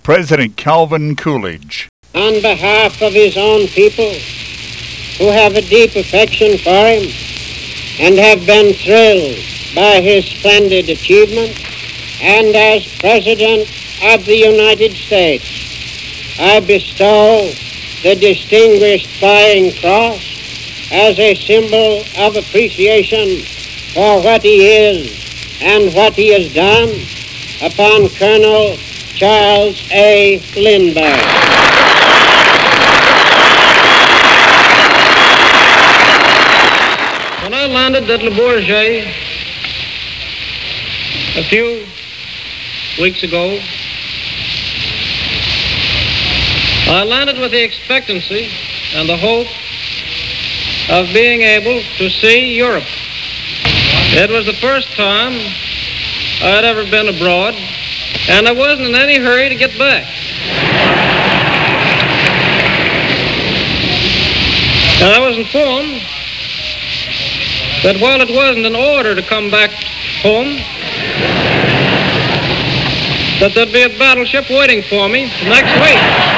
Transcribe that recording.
President Calvin Coolidge. On behalf of his own people, who have a deep affection for him and have been thrilled by his splendid achievement, and as President of the United States, I bestow the Distinguished Flying Cross as a symbol of appreciation for what he is and what he has done upon Colonel Charles A. Lindbergh. When I landed at Le Bourget a few weeks ago, I landed with the expectancy and the hope of being able to see Europe. It was the first time I had ever been abroad, and I wasn't in any hurry to get back. And I was informed that while it wasn't in order to come back home, that there'd be a battleship waiting for me next week.